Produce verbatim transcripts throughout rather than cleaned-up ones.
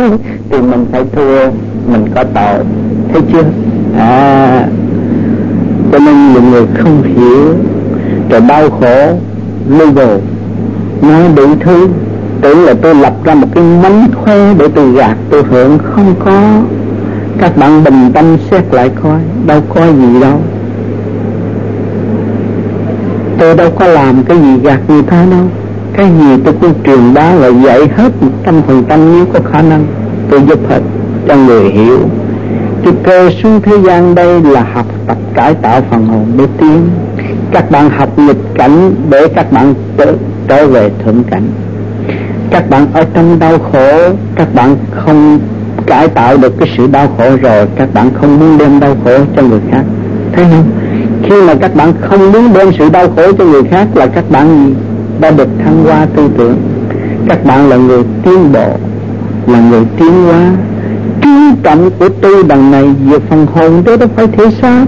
thì mình phải thua, mình có tội, thấy chưa? À, cho nên nhiều người không hiểu, rồi đau khổ lưu bồ, nói đủ thứ, tưởng là tôi lập ra một cái mánh khóe để tôi gạt tôi hưởng. Không có. Các bạn bình tâm xét lại coi, đâu có gì đâu. Tôi đâu có làm cái gì gạt người ta đâu. Cái gì tôi cũng truyền bá và dạy hết một trăm phần trăm nếu có khả năng. Tôi giúp hết cho người hiểu. Cái cơ xuống thế gian đây là học tập cải tạo phần hồn để tiến. Các bạn học nghịch cảnh để các bạn trở, trở về thượng cảnh. Các bạn ở trong đau khổ, các bạn không cải tạo được cái sự đau khổ rồi, các bạn không muốn đem đau khổ cho người khác. Thấy không? Khi mà các bạn không muốn đem sự đau khổ cho người khác là các bạn đã được thăng hoa tư tưởng. Các bạn là người tiến bộ, là người tiến hóa. Chú trọng của tôi đằng này về phần hồn đó đâu phải thể xác.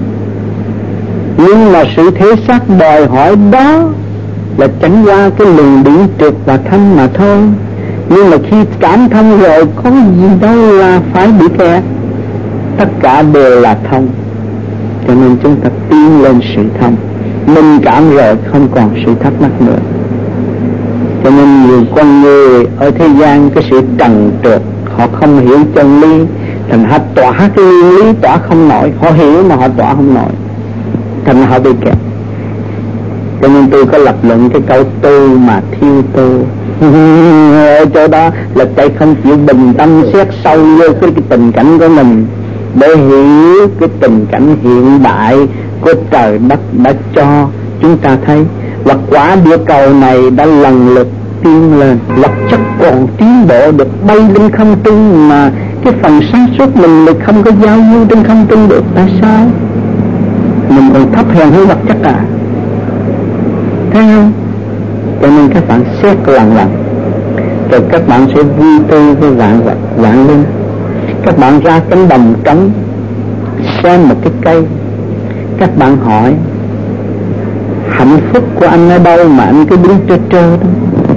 Nhưng mà sự thể xác đòi hỏi đó là tránh qua cái luồng điển trượt và thanh mà thôi. Nhưng mà khi cảm thông rồi có gì đâu là phải bị kẹt. Tất cả đều là thông. Cho nên chúng ta tiến lên sự thông. Minh cảm rồi không còn sự thắc mắc nữa. Cho nên nhiều con người ở thế gian cái sự trần trượt, họ không hiểu chân lý, thành họ tỏa cái nguyên lý tỏa không nổi. Họ hiểu mà họ tỏa không nổi, thành họ bị kẹt. Cho nên tôi có lập luận cái câu tu mà thiêu tu. Ở chỗ đó là cái không chịu bình tâm xét sâu vô cái, cái tình cảnh của mình, để hiểu cái tình cảnh hiện đại của trời đất đã cho chúng ta thấy. Và quả địa cầu này đã lần lượt tiến lên, vật chất còn tiến bộ được bay lên không trung, mà cái phần sáng suốt mình lại không có giao du trên không trung được. Tại sao? Mình còn thấp hèn hơn vật chất à? Thấy không? Cho nên các bạn xét lần lần, rồi các bạn sẽ vui tươi với vạn vật vạn linh. Các bạn ra cánh đồng trống xem một cái cây, các bạn hỏi hạnh phúc của anh ở đâu mà anh cứ đứng trơ trơ đó.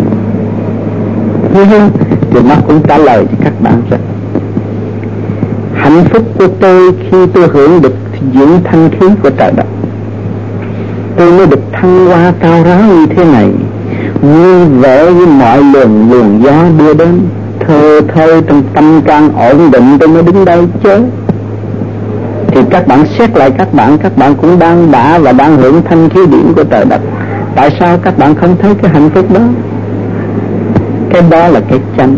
Thấy không? Thì nó cũng trả lời cho các bạn rằng hạnh phúc của tôi khi tôi hưởng được dưỡng thanh khí của trời đất, tôi mới được thăng hoa cao ráo như thế này, vui vẻ với mọi luồng luồng gió đưa đến, thơ thơi trong tâm can ổn định tôi mới đứng đây chứ. Thì các bạn xét lại các bạn, các bạn cũng đang đã và đang hưởng thanh khí điển của trời đất. Tại sao các bạn không thấy cái hạnh phúc đó? Cái đó là cái chánh,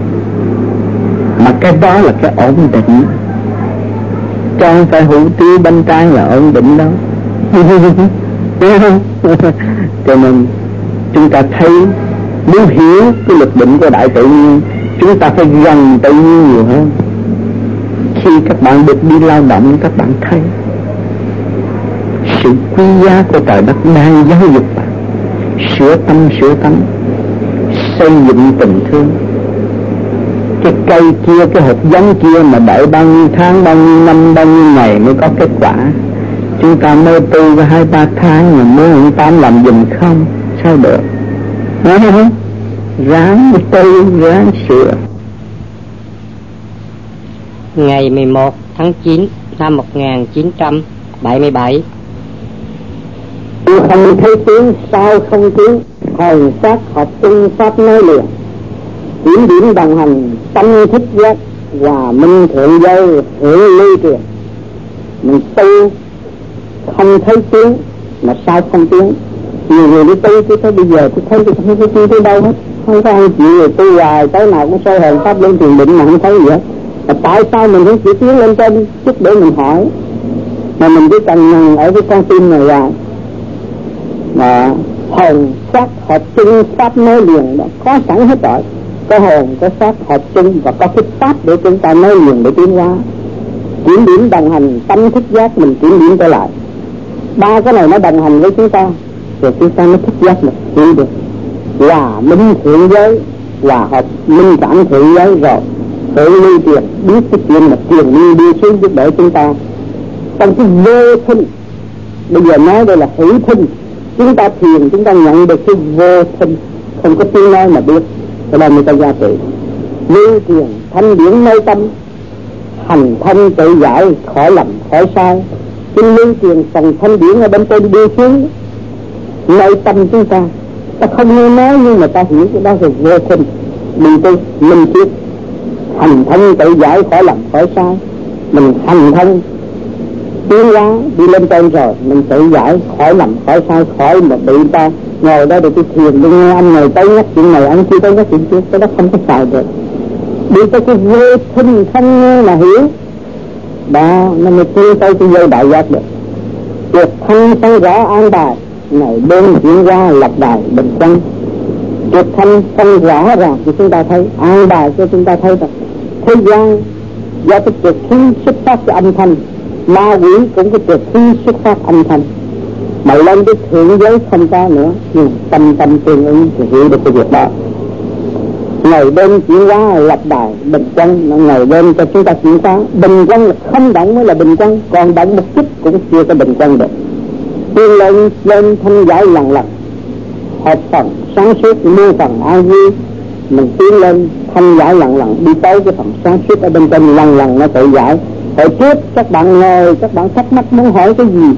mà cái đó là cái ổn định. Chứ không phải hủ tiếu bánh tráng là ổn định đâu. Cho nên chúng ta thấy, muốn hiểu cái luật định của đại tự nhiên, chúng ta phải gần tự nhiên nhiều hơn. Khi các bạn được đi lao động, các bạn thấy sự quý giá của trời đất đang giáo dục bạn, sửa tâm sửa tánh, xây dựng tình thương. Cái cây kia, cái hộp giống kia mà đợi bao nhiêu tháng, bao nhiêu năm, bao nhiêu ngày mới có kết quả. Chúng ta mới tu có hai ba tháng mà mới ông Tám làm giùm không, sao được? Nói không? Ráng tu, ráng sửa. Ngày mười một tháng chín năm một nghìn chín trăm bảy mươi bảy. Không thấy tiếng, sao không tiếng, hồn xác hợp chung pháp nói liền. Điểm điểm đồng hành, tâm thích giác, và minh thượng giới hưởng lưu truyền. Mình tu không thấy tiếng, mà sao không tiếng? Nhiều người đi tu, tôi thấy bây giờ tôi thấy tôi không thấy tiếng tới đâu hết. Không có ai chịu người tu hoài, tới nào cũng soi hồn pháp lên thiền định mà không thấy gì hết. Mà tại sao mình không chịu tiến lên trên chút để mình hỏi? Mà mình cứ cần ngần ở cái con tim này hoài. Mà hồn xác hợp chung pháp nói liền đó, có sẵn hết rồi. Có hồn, có xác hợp chung và có cái pháp để chúng ta nói liền để tiến hóa. Kiểm điểm đồng hành, tâm thức giác mình kiểm điểm trở lại. Ba cái này nó đồng hành với chúng ta, rồi chúng ta mới thức giác được, hiểu được. Hòa minh thượng giới, hòa hợp minh cảm thượng giới rồi. Tự lưu truyền, biết cái chuyện mà truyền lưu đi xuống giúp đỡ chúng ta. Trong cái vô thinh, bây giờ nói đây là hữu thinh. Chúng ta thiền, chúng ta nhận được cái vô thinh, không có tiếng nói mà biết. Ở đây người ta gia trị lưu truyền thanh điển nơi tâm, hành thanh tự giải khỏi lầm khỏi sai. Kinh lưu truyền phần thanh điển ở bên trên đưa xuống nơi tâm chúng ta. Ta không nghe nói nhưng mà ta hiểu cái đó rồi vô tình mình tu mình biết hành thanh tự giải khỏi lầm khỏi sai. Mình hành thanh tiến hóa đi lên trên rồi mình tự giải khỏi lầm khỏi sai, khỏi mà bị ta ngồi đó để tôi thiền tôi nghe anh này tới nhắc chuyện này anh kia tới nhắc chuyện kia, cái đó không có xài được. Đi tới cái vô thinh không nghe mà hiểu đó nó mới tiến tới cái vô đại giác được. Việc thanh phân rõ an bài này bên chuyển qua lập đài bình quân. Việc thanh phân rõ ràng thì chúng ta thấy an bài cho chúng ta thấy rằng thế gian do cái trực khí xuất phát cái âm thanh, ma quỷ cũng cái trực khí xuất phát âm thanh. Mà lên cái thượng giới không có nữa, nhưng tâm tâm tương ứng thì hiểu được cái việc đó. Ngày đêm chuyển hóa lập đài bình quân, ngày đêm cho chúng ta chuyển hóa. Bình quân là không động mới là bình quân, còn động một chút cũng chưa có bình quân được. Tiên lên lên thanh giải lần lần, hợp phần sáng suốt mưu phần an vui. Mình tiến lên thanh giải lần lần đi tới cái phần sáng suốt ở bên trên lần lần nó tự giải. Hồi trước các bạn ngồi các bạn thắc mắc muốn hỏi cái gì,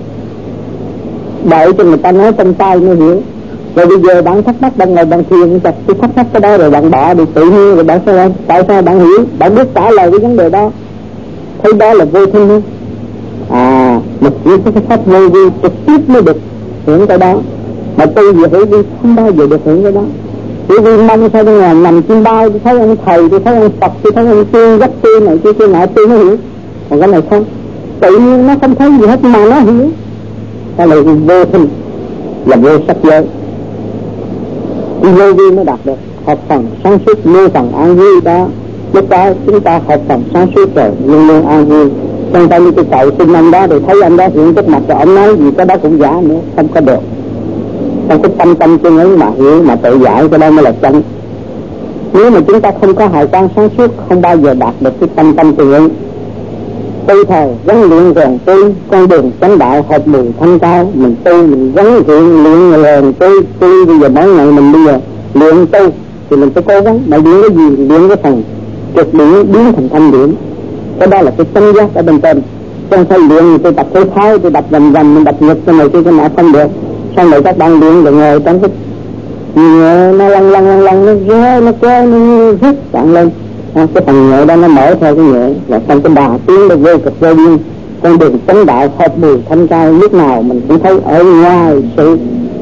đợi cho người ta nói trong tay mới hiểu. Rồi bây giờ bạn thắc mắc bạn ngồi bạn thiền chặt tôi thắc mắc cái đó rồi bạn bỏ đi tự nhiên rồi bạn sao tại sao bạn hiểu, bạn biết trả lời cái vấn đề đó, thấy đó là vô thân không? À một chỉ có cái pháp vô vi trực tiếp mới được hưởng cái đó, mà tôi vừa hiểu đi không bao giờ được hưởng cái đó. Bởi vì mong sao đây là nằm chim bao, tôi thấy ông thầy, tôi thấy ông Phật, tôi thấy ông tiên dắt tiên này kia kia nọ tôi mới hiểu, còn cái này không, tự nhiên nó không thấy gì hết mà nó hiểu. Cái này vô thân là vô sắc giới, vô vi mới đạt được hợp phần sáng suốt mưu phần an vui đó. Lúc đó chúng ta hợp phần sáng suốt rồi luôn luôn an vui. Trong tay như cái cậu xin anh đó rồi thấy anh đó hiện trước mặt rồi ông nói gì cái đó cũng giả nữa, không có được. Trong cái tâm tâm tương ứng mà hiểu mà tự giải cái đó mới là chân. Nếu mà chúng ta không có hào quang sáng suốt không bao giờ đạt được cái tâm tâm tương ứng. Tu thời gắn luyện rèn tu con đường chánh đạo hợp mười thanh cao, mình tu mình gắn luyện luyện rèn tu tu bây giờ mỗi ngày mình bây giờ luyện tu thì mình phải cố gắng mà luyện cái gì, luyện cái phần trực điển biến thành thanh điển. Cái đó là cái chân giác ở bên trên. Trong thời luyện tôi tập thể thao, tôi đập dần dần mình đập ngực cho này tôi cái nọ không được. Sau này các bạn luyện rồi ngồi trong cái nhẹ nó lăn lăn lăn lăn nó rơi nó kéo nó rút bạn lên. À, cái phần nhẹ đó nó mở theo cái nhẹ là trong cái đà tiến nó vô cực vô biên. Con đường chánh đạo hợp mười thanh cao lúc nào mình cũng thấy ở ngoài sự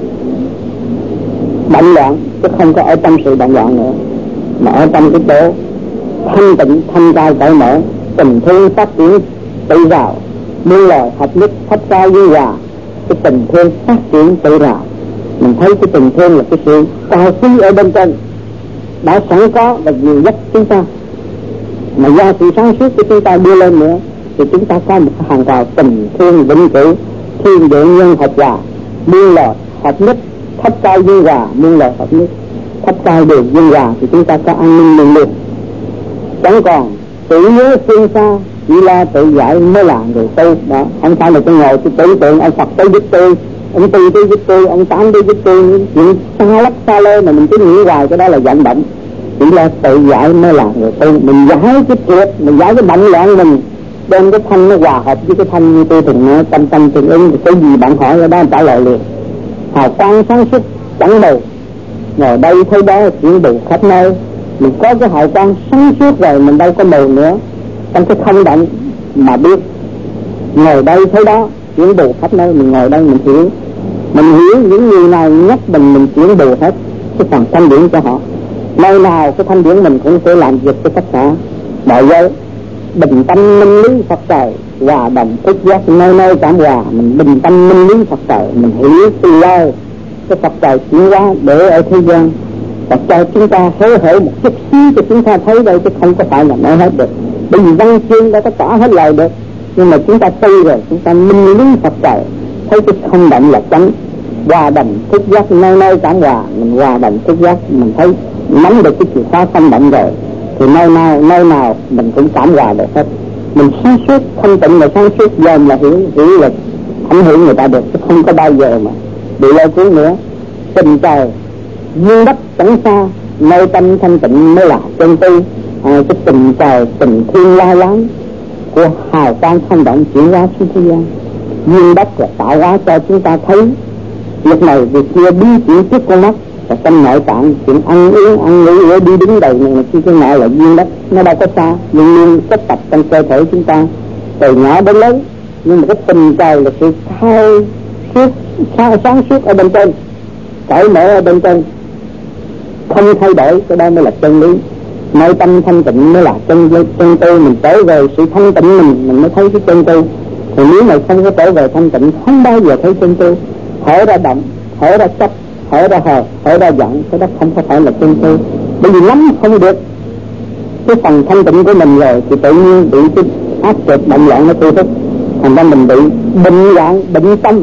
động loạn chứ không có ở trong sự động loạn nữa, mà ở trong cái chỗ thanh tịnh thanh cao cởi mở, tình thương phát triển tự rào, muôn loài hợp nhất thấp cao như hòa. Cái tình thương phát triển tự rào, mình thấy cái tình thương là cái sự cao quý ở bên trên đã sẵn có và nhiều nhất chúng ta, mà do sự sáng suốt của chúng ta đưa lên nữa thì chúng ta có một hàng rào tình thương vĩnh cửu, thiên địa nhân hợp hòa, muôn loài hợp nhất thấp cao như hòa, muôn loài hợp nhất thấp cao đều như hòa thì chúng ta có an ninh luôn luôn, chẳng còn tự nhớ phương xa, chỉ là tự giải mới là người tu đó. Không phải là tôi ngồi tôi tưởng tượng ông Phật tới giúp tôi, ông Tư tới giúp tôi, ông Tám tới giúp tôi, chuyện xa lắc xa lơ mà mình cứ nghĩ hoài cái đó là vận động. Chỉ là tự giải mới là người tu, mình giải cái triệt, mình giải cái động loạn mình, đem cái thanh nó hòa hợp với cái thanh như tôi thường nói tâm tâm tương ứng. Cái gì bạn hỏi ở đó trả lời liền, hào quang sáng suốt chẳng đầu, ngồi đây thấy đó chuyển đủ khắp nơi. Mình có cái hào quang sáng suốt rồi mình đâu có mù nữa, trong cái không động mà biết, ngồi đây thấy đó chuyển bù khắp nơi. Mình ngồi đây mình hiểu, mình hiểu những người nào nhắc mình mình chuyển bù hết cái phần thanh điển cho họ. Nơi nào cái thanh điển mình cũng sẽ làm việc cho tất cả mọi giới. Bình tâm minh lý Phật trời, hòa đồng thức giác nơi nơi cảm hòa. Mình bình tâm minh lý Phật trời, mình hiểu từ lâu cái Phật trời chuyển hóa để ở thế gian và cho chúng ta hối hởi một chút xíu cho chúng ta thấy đây, chứ không có phải là nói hết được. Bởi vì văn chương đã có tỏ hết lời được, nhưng mà chúng ta tu rồi chúng ta minh lý Phật trời, thấy cái không động là chánh, hòa đồng thức giác nơi nơi cảm hòa. Mình hòa đồng thức giác mình thấy nắm được cái chìa khóa không động rồi thì nơi nào nơi nào mình cũng cảm hòa được hết. Mình sáng suốt thanh tịnh là sáng suốt dòm là hiểu hiểu là ảnh hưởng người ta được, chứ không có bao giờ mà bị lôi cuốn nữa. Tình trời duyên đất chẳng xa, nơi tâm thanh tịnh mới là chân tu. à, cái tình trời tình thương la láng của hào quang không động chuyển hóa xuống thế gian, duyên đất và tạo hóa cho chúng ta thấy việc này việc kia biến chuyển trước con mắt. Và trong nội tạng chuyện ăn uống ăn ngủ đi đứng đầy này kia cái nọ là duyên đất, nó đâu có xa, luôn luôn kết tập trong cơ thể chúng ta từ nhỏ đến lớn. Nhưng mà cái tình trời là sự khai suốt sáng suốt ở bên trên, cởi mở ở bên trên, không thay đổi, cái đó mới là chân lý. Nội tâm thanh tịnh mới là chân chân tu. Mình trở về sự thanh tịnh mình mình mới thấy cái chân tu. Thì nếu mà không có trở về thanh tịnh không bao giờ thấy chân tu. Hỏi ra động, hỏi ra chấp, hỏi ra hờ, hỏi ra giận, cái đó không có phải là chân tu. Bởi vì nắm không được cái phần thanh tịnh của mình rồi thì tự nhiên bị cái áp lực động loạn nó thu hút, thành ra mình bị bệnh loạn, bệnh tâm,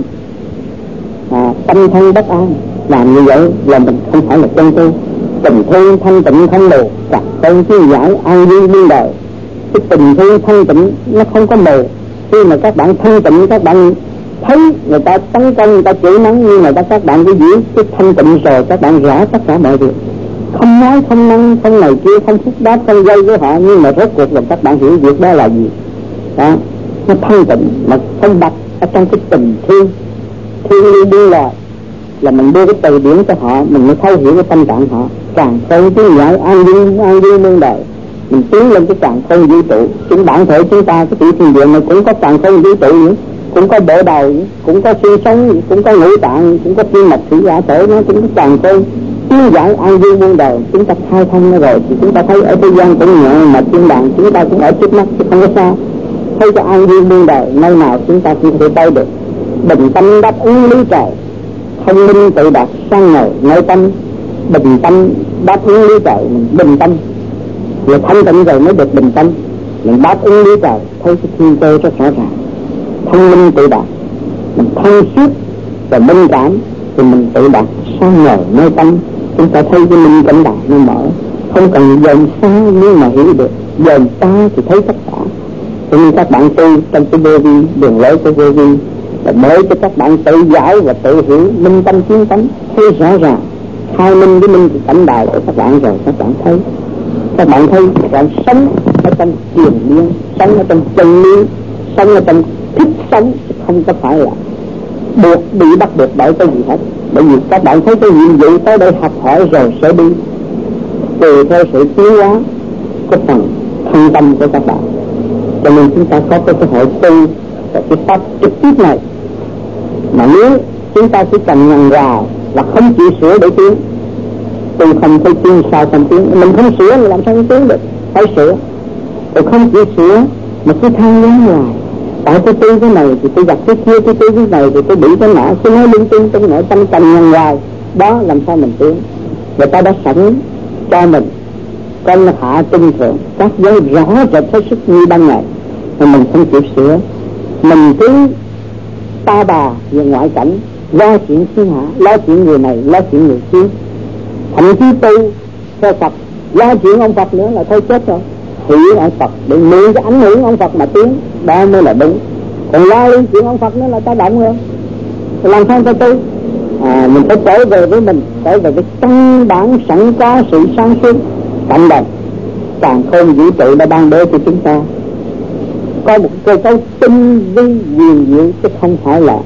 à, tâm thân bất an. Làm như vậy là mình không phải là chân tu. Tình thương thanh tịnh không mù, chặt tôn chứ giải an vui muôn đời. Cái tình thương thanh tịnh nó không có mù. Khi mà các bạn thanh tịnh, các bạn thấy người ta tấn công, người ta chửi mắng, nhưng mà các bạn cứ giữ cái thanh tịnh rồi các bạn rõ tất cả mọi việc, không nói không năng không này kia, không phúc đáp không gây với họ, nhưng mà rốt cuộc là các bạn hiểu việc đó là gì đó. Nó thanh tịnh mà không đặt ở trong cái tình thương thương yêu đưa lại, là mình đưa cái từ điển cho họ, mình mới thấu hiểu cái tâm trạng họ. Càng không tiếng giải an vui an vui muôn đời, mình tiến lên cái càng không vũ trụ. Chính bản thể chúng ta cái tiểu thiên địa này cũng có càng không vũ trụ nữa, cũng có bộ đầu, cũng có xương sống, cũng có ngũ tạng, cũng có tim mạch thủy giả thể, nó cũng có càng không tiến giải an vui muôn đời. Chúng ta khai thông nó rồi thì chúng ta thấy ở thế gian cũng nhẹ, mà thiên đàng chúng ta cũng ở trước mắt chứ không có xa. Thấy cho an vui muôn đời, nơi nào chúng ta cũng có thể tới được. Bình tâm đáp ứng lý trời, thông minh tự đạt sang ngời nội tâm. Bình tâm đáp ứng lý trời, bình tâm là thanh tịnh rồi mới được bình tâm. Mình đáp ứng lý trời thấy cái thiên cơ rất rõ ràng. Thông minh tự đạt, mình thông suốt và minh cảm thì mình tự đạt sang ngời nơi tâm. Chúng ta thấy cái minh cảnh đại nó mở, không cần dòm xa nhưng mà hiểu được, dòm xa thì thấy tất cả. Cho nên các bạn tu trong cái vô vi, đường lối của vô vi là mới cho các bạn tự giải và tự hiểu minh tâm kiến tánh, thấy rõ ràng. Khai minh với minh thì cảnh đại của các bạn rồi các bạn thấy, các bạn thấy các bạn sống ở trong triền miên, sống ở trong chân lý, sống ở trong thích sống, không có phải là buộc bị bắt buộc bởi cái gì hết. Bởi vì các bạn thấy cái nhiệm vụ tới đây học hỏi rồi sẽ đi tùy theo sự tiến hóa của phần thân tâm của các bạn. Cho nên chúng ta có cái cơ hội tu và cái pháp trực tiếp này. Mà nếu chúng ta chỉ cần nhằn vào là không chịu sửa để tiến, tu không thấy tiến sao không tiến. Mình không sửa thì làm sao không tiến được, phải sửa. Rồi không chịu sửa mà cứ than ngán hoài, tại tôi tu cái này thì tôi gặp cái kia, tôi tu cái này thì tôi bị cái nọ, tôi nói linh tinh trong nội tâm cần nhằn hoài, đó làm sao mình tiến. Người ta đã sẵn cho mình con hạ tinh thượng các giới rõ rệt hết sức như ban ngày, mà mình không chịu sửa, mình cứ ta bà về ngoại cảnh, lo chuyện thiên hạ, lo chuyện người này, lo chuyện người kia, thậm chí tu theo Phật, lo chuyện ông Phật nữa là thôi chết rồi. Hủy ông Phật để mượn cái ảnh hưởng ông Phật mà tiến, đó mới là đúng. Còn lo liên chuyện ông Phật nữa là ta động rồi, thì làm sao ta tu? À, mình phải trở về với mình, trở về cái căn bản sẵn có sự sáng suốt cộng đồng. Càng khôn vũ trụ đã ban bố cho chúng ta có một cơ cấu tinh vi huyền diệu, chứ không phải là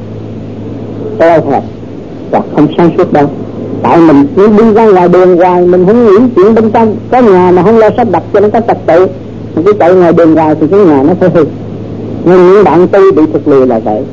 eo hẹp và không sáng suốt đâu. Tại mình cứ đi ra ngoài đường hoài, mình không nghĩ chuyện bên trong. Có nhà mà không lo sắp đặt cho nó có trật tự, mình cứ chạy ngoài đường hoài thì cái nhà nó phải hư. Nhưng những bạn tu bị thực lì là vậy,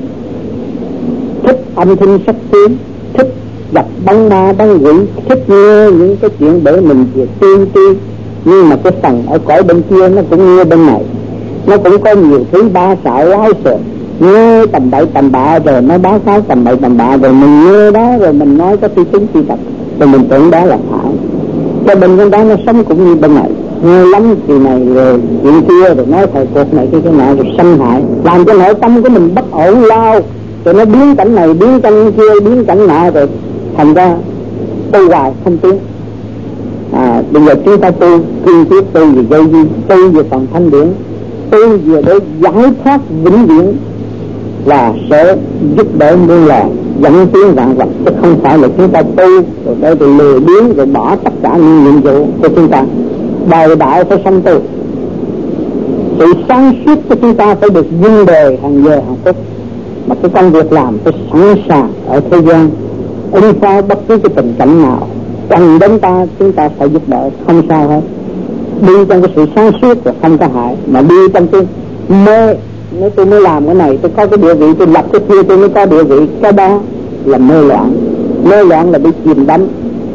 thích âm thanh sắc tiếng, thích gặp bóng ma bóng quỷ, thích nghe những cái chuyện để mình về tiên tiên. Nhưng mà cái phần ở cõi bên kia nó cũng như bên này, nó cũng có nhiều thứ ba xạo lái sợ, nghe tầm bậy tầm bạ rồi nó báo cáo tầm bậy tầm bạ, rồi mình nghe đó rồi mình nói có suy tính suy tập, rồi mình tưởng đó là phải. Cho bên con đó nó sống cũng như bên này, nghe lắm chuyện này rồi chuyện kia, rồi nói thời cuộc này cái cái nọ, rồi xâm hại, làm cho nội tâm của mình bất ổn lao, rồi nó biến cảnh này biến cảnh kia biến cảnh nọ, rồi thành ra tu hoài không tiến. À, bây giờ chúng ta tu kiên quyết tu về dây duyên, tu về phần thanh điển, tu về để giải thoát vĩnh viễn, là sẽ giúp đỡ muôn loài dẫn tiến vạn vật, chứ không phải là chúng ta tu rồi để lừa biếng rồi bỏ tất cả những nhiệm vụ của chúng ta. đời đạo phải sanh tu. Sự sáng suốt của chúng ta phải được vun bồi hàng giờ hàng phút, mà cái công việc làm phải sẵn sàng ở thế gian ứng phó bất cứ cái tình cảnh nào cần đến ta, chúng ta phải giúp đỡ, không sao hết. Đi trong cái sự sáng suốt là không có hại, mà đi trong cái mê, nếu tôi mới làm cái này tôi có cái địa vị, tôi lập cái kia tôi mới có địa vị, cái đó là mê loạn. Mê loạn là bị chìm đắm.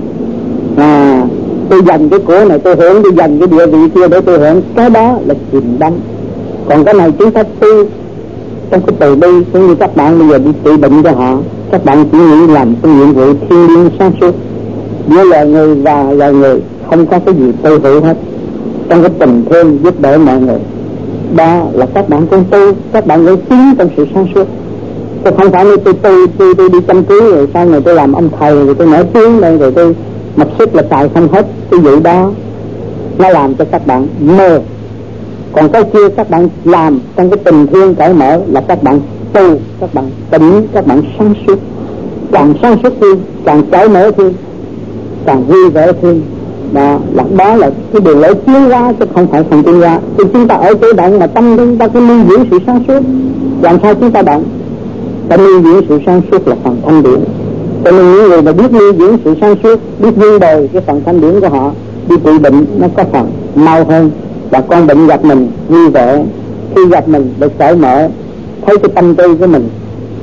À, tôi dành cái của này tôi hưởng, tôi dành cái địa vị kia để tôi hưởng, cái đó là chìm đắm. Còn cái này chúng ta tu trong cái từ bi, cũng như các bạn bây giờ đi trị bệnh cho họ, các bạn chỉ nghĩ làm cái nhiệm vụ thiêng liêng sáng suốt giữa loài người và loài người, không có cái gì tư hữu hết, trong cái tình thương giúp đỡ mọi người. Đó là các bạn con tu, các bạn phải tiến trong sự sáng suốt. Tôi không phải như tôi tôi tôi, tôi đi chăm cứu rồi sau này tôi làm ông thầy rồi tôi nổi tiếng đây rồi tôi mặc sức là xài không hết. Cái vụ đó nó làm cho các bạn mơ. Còn cái kia các bạn làm trong cái tình thương cởi mở là các bạn tu, các bạn tỉnh, các bạn sáng suốt. Càng sáng suốt hơn, càng cởi mở hơn, càng vui vẻ hơn. Đó là, đó là cái đường lối tiến hóa chứ không phải không tiến hóa. Thì chúng ta ở chỗ động mà tâm chúng ta cứ lưu giữ sự sáng suốt, làm sao chúng ta động? Ta lưu giữ sự sáng suốt là phần thanh điển. Cho nên những người mà biết lưu giữ sự sáng suốt, biết vun bồi cái phần thanh điển của họ, đi trị bệnh nó có phần mau hơn. Và con bệnh gặp mình vui vẻ, khi gặp mình được cởi mở, thấy cái tâm tư của mình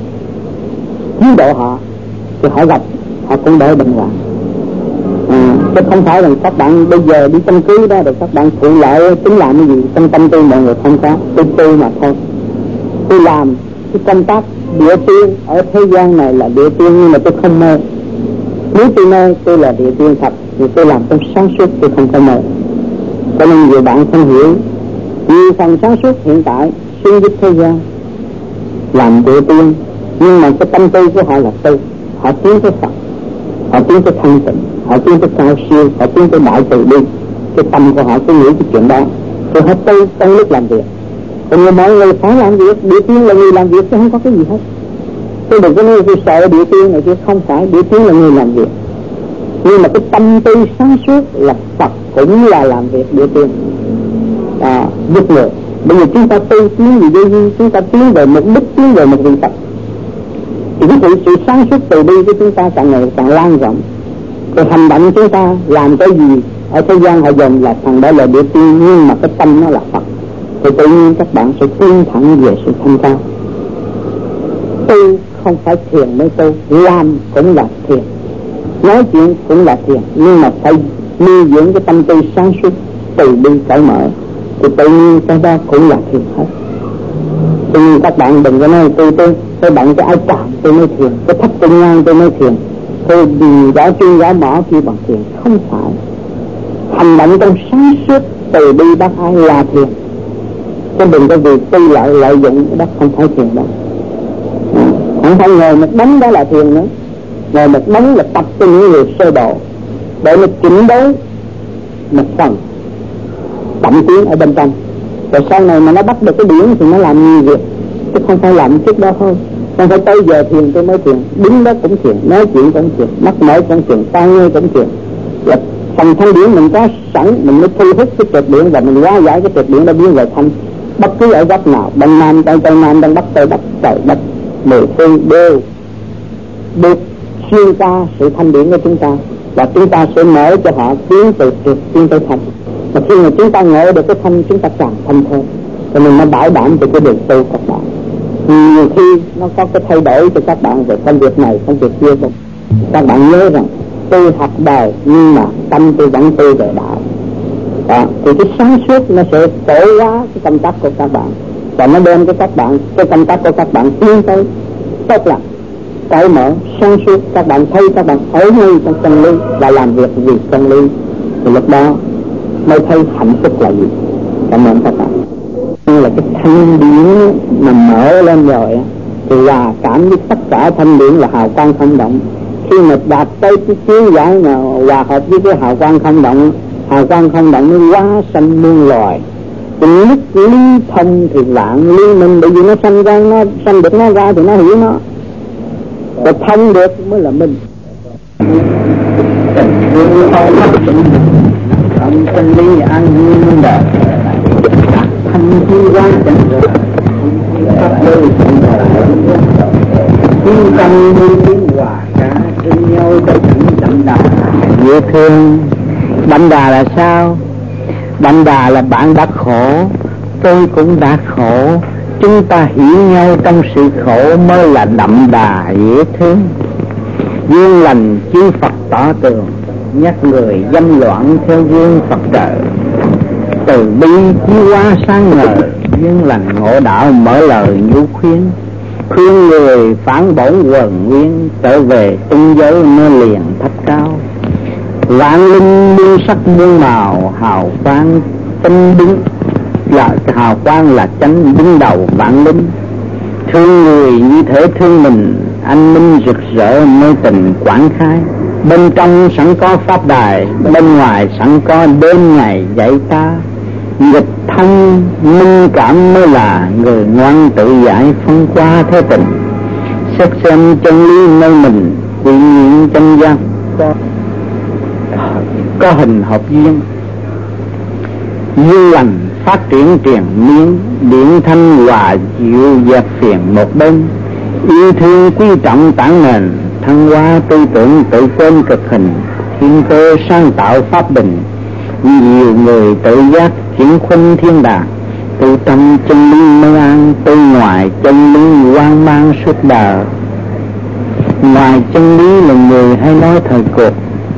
cứu độ họ, thì họ gặp họ cũng đỡ bệnh hoạn. À, chứ không phải là các bạn bây giờ đi chăm cứu đó rồi các bạn phụ lại tính làm cái gì trong tâm tư mọi người không có. Tôi tu mà thôi, tôi làm cái công tác địa tiên ở thế gian này là địa tiên, nhưng mà tôi không mơ. Nếu tôi mơ tôi là địa tiên thật thì tôi làm trong sáng suốt, tôi không có mơ. Cho nên nhiều bạn không hiểu, nhiều phần sáng suốt hiện tại xuyên giúp thế gian làm địa tiên, nhưng mà cái tâm tư của họ là tu, họ tiến tới Phật, họ tiến tới thanh tịnh, họ tiến tới cao siêu, họ tiến tới đại từ bi. Cái tâm của họ cứ nghĩ cái chuyện đó, rồi họ tu trong lúc làm việc. Còn như mọi người phải làm việc, địa tiên là người làm việc chứ không có cái gì hết. Tôi đừng có nói tôi sợ địa tiên này chứ không phải, địa tiên là người làm việc. Nhưng mà cái tâm tư sáng suốt là Phật cũng là làm việc địa tiên. À, giúp người. Bây giờ chúng ta tu tiến về vô vi, chúng ta tiến về mục đích, tiến về một vị Phật. Thì cái sự sáng suốt từ bi của chúng ta càng ngày càng lan rộng. Rồi hành động chúng ta làm cái gì ở thế gian họ dồn là thằng đó là địa tiên, nhưng mà cái tâm nó là Phật, thì tự nhiên các bạn sẽ tiến thẳng về sự thanh cao. Tu không phải thiền mới tu, làm cũng là thiền, nói chuyện cũng là thiền, nhưng mà phải nuôi dưỡng cái tâm tư sáng suốt, từ bi cởi mở, thì tự nhiên cái đó cũng là thiền hết. Cho nên các bạn đừng có nói tôi tôi tôi bận cái áo choàng tôi mới thiền, cái thấp tinh ngang tôi mới thiền, tôi vì gõ chân gõ mỏ kia bằng thiền. Không phải, hành động trong sáng suốt từ bi bác ái là thiền. Chứ đừng có vì tu lợi lợi dụng đó không phải thiền đâu. Không phải ngồi một đống đó là thiền nữa. Ngồi một đống là tập cho những người sơ độ để nó chỉnh đốn một phần tậm tiến ở bên trong. Rồi sau này mà nó bắt được cái điển thì nó làm nhiều việc, chứ không phải làm trước đó thôi. Không phải tới giờ thiền tôi mới thiền, đứng đó cũng thiền, nói chuyện cũng thiền, mắt mở cũng thiền, tai nghe cũng thiền. Là phần thanh điển mình có sẵn, mình mới thu hút cái trượt điển và mình hóa giải cái trượt điển đã biến về thanh. Bất cứ ở góc nào, đông nam, tây tây nam, đông bắc tây bắc, trời đất mười phương đều được xuyên qua sự thanh điển của chúng ta, và chúng ta sẽ mở cho họ tiến từ trượt tiến tới thanh. Mà khi mà chúng ta ngộ được cái thanh, chúng ta càng thanh thôi. Cho nên nó bảo đảm cho cái đường tu các bạn. Nhiều khi nó có cái thay đổi cho các bạn về công việc này, công việc kia không. Các bạn nhớ rằng tôi học đời nhưng mà tâm tôi vẫn tu về đạo. Đó, thì cái sáng suốt nó sẽ tổ hóa cái công tác của các bạn, và nó đem cho các bạn cái công tác của các bạn tiến tới tốt lành, cởi mở, sáng suốt. Các bạn thấy các bạn ở ngay trong chân lý và làm việc vì chân lý, thì lúc đó mới thấy hạnh phúc là gì. Cảm ơn các bạn. Như là cái thanh điển mà mở lên rồi thì hòa cảm với tất cả thanh điển là hào quang không động. Khi mà đạt tới cái kiến giải mà hòa hợp với cái hào quang không động, hào quang không động nó quá sanh muôn loài. Cái nước lý thông thì vạn lý minh, bởi vì nó sanh ra, nó sanh được nó ra thì nó hiểu nó, rồi thông được mới là minh. ông chân lý an nhiên đời thanh chi quan chẳng rồi pháp đôi chẳng rồi tiếng tâm như tiếng hòa cả thương nhau tới cảnh đậm đà dễ thương. Đậm đà là sao? Đậm đà là bạn đã khổ, tôi cũng đã khổ, chúng ta hiểu nhau trong sự khổ mới là đậm đà dễ thương. Duyên lành chư Phật tỏ tường, nhắc người dâm loạn theo duyên Phật trời. Từ bi chiếu hóa sáng ngời, duyên lành ngộ đạo mở lời nhu khuyên. Khuyên người phản bổn quần nguyên, trở về tung giới nơi liền thấp cao. Vạn linh muôn sắc muôn màu, hào quang chánh đứng là hào quang là chánh đứng đầu vạn linh. Thương người như thể thương mình, anh minh rực rỡ nơi tình quảng khai. Bên trong sẵn có pháp đài, bên ngoài sẵn có đêm ngày dạy ta. Nghịch thông minh cảm mới là người ngoan tự giải phân qua thế tình. Xét xem chân lý nơi mình, quy nhiên chân giác có, có hình hợp duyên. Duyên lành phát triển triền miên, điện thanh hòa dịu dẹp phiền một bên. Yêu thương quý trọng tảng nền, thăng hoa tư tưởng tự quên cực hình. Thiên cơ sáng tạo pháp bình, nhiều người tự giác chuyển khuynh thiên đàng. Từ tâm chân lý mới an, từ ngoài chân lý hoang mang suốt đời. Ngoài chân lý là người hay nói thời cuộc,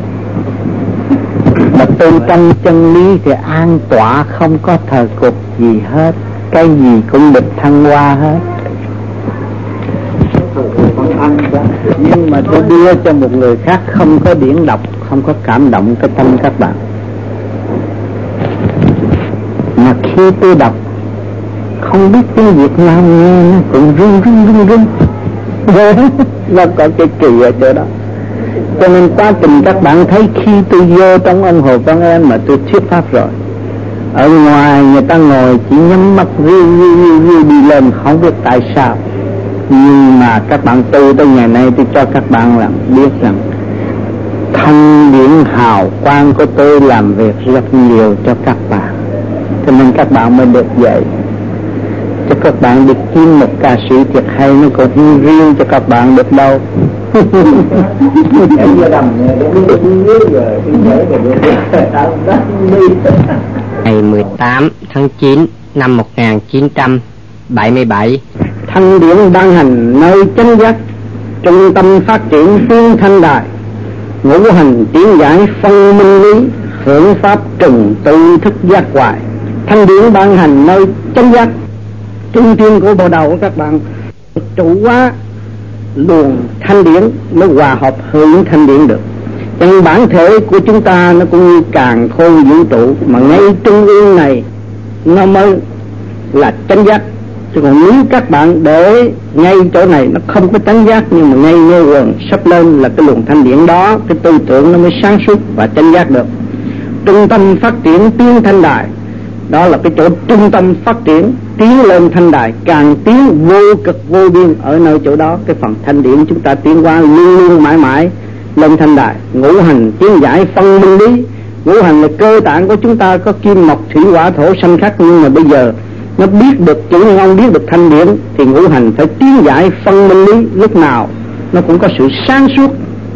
mà từ trong chân lý thì an tọa không có thời cuộc gì hết, cái gì cũng được thăng hoa hết. Nhưng mà tôi đưa cho một người khác không có điển đọc, không có cảm động cái tâm các bạn. Mà khi tôi đọc không biết tiếng Việt Nam nghe nó cũng run run run run nó có cái kỳ ở chỗ đó. Cho nên quá trình các bạn thấy khi tôi vô trong ông Hồ Văn Em mà tôi thuyết pháp rồi, ở ngoài người ta ngồi chỉ nhắm mắt riu riu riu riu đi lên không biết tại sao. Nhưng mà các bạn tu tới ngày nay tôi cho các bạn là biết rằng thanh điển hào quang của tôi làm việc rất nhiều cho các bạn, cho nên các bạn mới được vậy. Cho các bạn được kiếm một ca sĩ thiệt hay nó còn không riêng cho các bạn được đâu. Ngày mười tám tháng chín năm một nghìn chín trăm bảy mươi bảy, Thanh điển ban hành nơi chánh giác, trung tâm phát triển tiên thanh đài, ngũ hành tiến giải phân minh lý, hưởng pháp trùng tự thức giác hoài. Thanh điển ban hành nơi chánh giác, trung tiên của bộ đầu của các bạn trụ hóa luồng thanh điển mới hòa hợp hưởng thanh điển được. Trong bản thể của chúng ta nó cũng như càn khôn vũ trụ, mà ngay trung ương này nó mới là chánh giác. Chứ còn nếu các bạn để ngay chỗ này nó không có chánh giác, nhưng mà ngay ngay quần sắp lên là cái luồng thanh điển đó, cái tư tưởng nó mới sáng suốt và chánh giác được. Trung tâm phát triển tiến thanh đài, đó là cái chỗ trung tâm phát triển tiến lên thanh đài, càng tiến vô cực vô biên. Ở nơi chỗ đó cái phần thanh điển chúng ta tiến qua luôn luôn mãi mãi lên thanh đài. Ngũ hành tiến giải phân minh lý, ngũ hành là cơ tạng của chúng ta, có kim mộc thủy hỏa thổ sanh khắc. Nhưng mà bây giờ nó biết được chữ ngon, biết được thanh điển thì ngũ hành phải tiến giải phân minh lý, lúc nào nó cũng có sự sáng suốt